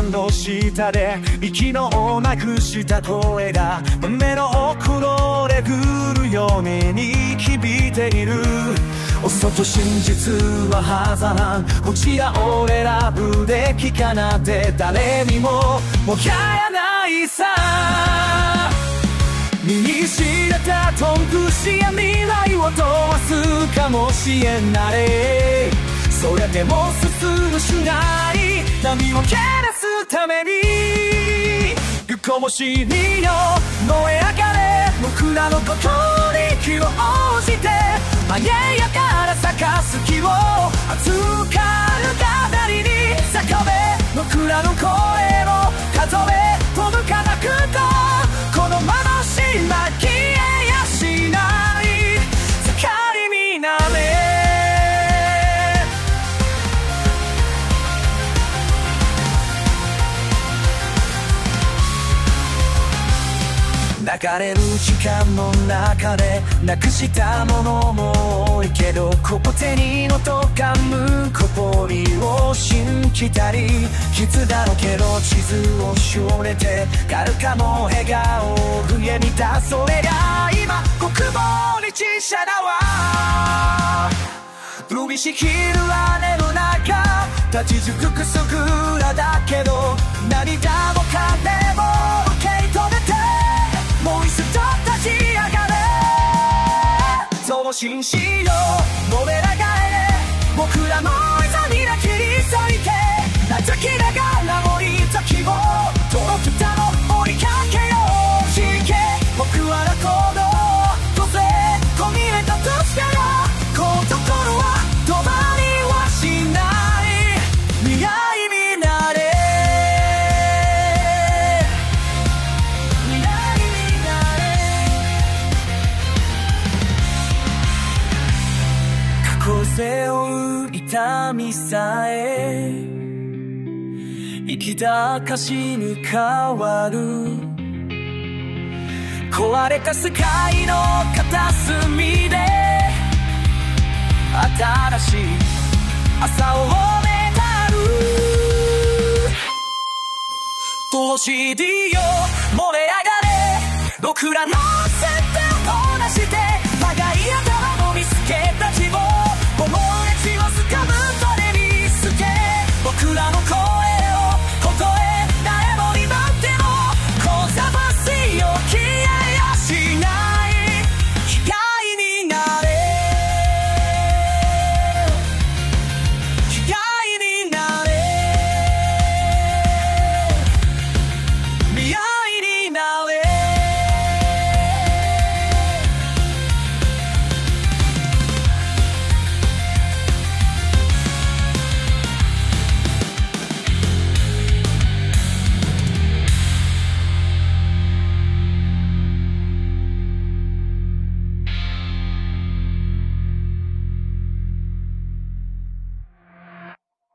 の下で息のなくした声が胸の奥のレグるように響いている。嘘と真実は狭間、こちら俺らブレーキかなって誰にももややないさ。身に知れたトンプシや未来を問わすかもしれない。それでも進むしない波を蹴らすためにこもしによ燃え上がれ僕らのことに気を応じて前やから咲かす木を熱かる語りに叫べ僕らの声を数え届かなくとこのまましま消えやしない盛りみなれ流れる時間の中でなくしたものも多いけどここ手にのとかむこぼりを信じたり傷だろけど地図をしおれてかるかも笑顔を上に出それが今国防に小さなわ降りしきる雨の中立ち尽くすぐらだけど涙も風も受け止めてもう一度立ち上がれその紳士よ燃え上がれ僕らの痛みな切り裂いて泣きながら降りた希望届くたの追いかけようしけ僕はラコードとせこみれたとしたらこのところは止まりはしない未来になれ背負う痛みさえ生きた証に変わる壊れた世界の片隅で新しい朝をめたる星 D よ燃え上がれ僕らの世界